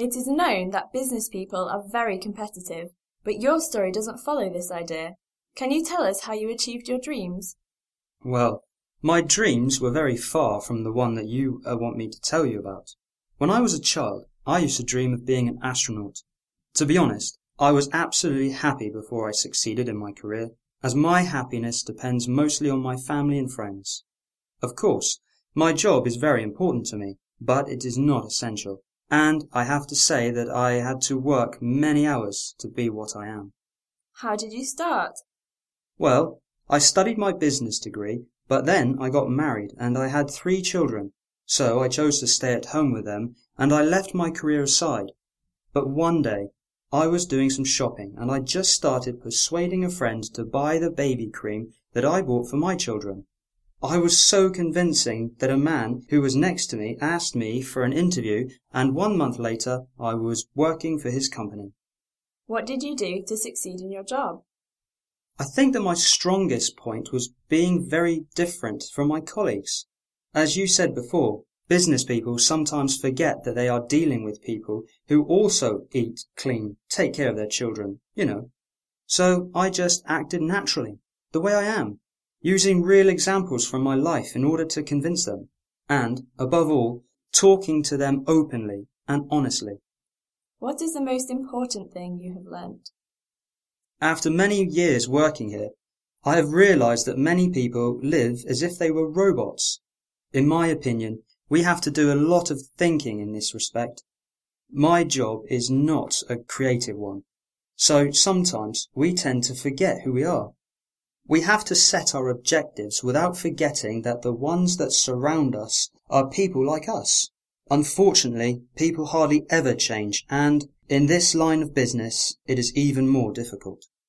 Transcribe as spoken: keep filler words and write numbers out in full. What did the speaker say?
It is known that business people are very competitive, but your story doesn't follow this idea. Can you tell us how you achieved your dreams? Well, my dreams were very far from the one that you uh, want me to tell you about. When I was a child, I used to dream of being an astronaut. To be honest, I was absolutely happy before I succeeded in my career, as my happiness depends mostly on my family and friends. Of course, my job is very important to me, but it is not essential, and I have to say that I had to work many hours to be what I am. How did you start? Well, I studied my business degree, but then I got married and I had three children, so I chose to stay at home with them and I left my career aside. But one day, I was doing some shopping and I just started persuading a friend to buy the baby cream that I bought for my children. I was so convincing that a man who was next to me asked me for an interview, and one month later I was working for his company. What did you do to succeed in your job? I think that my strongest point was being very different from my colleagues. As you said before, business people sometimes forget that they are dealing with people who also eat, clean, take care of their children, you know. So I just acted naturally, the way I am, using real examples from my life in order to convince them, and, above all, talking to them openly and honestly. What is the most important thing you have learnt? After many years working here, I have realized that many people live as if they were robots. In my opinion, we have to do a lot of thinking in this respect. My job is not a creative one, so sometimes we tend to forget who we are. We have to set our objectives without forgetting that the ones that surround us are people like us. Unfortunately, people hardly ever change, and in this line of business, it is even more difficult.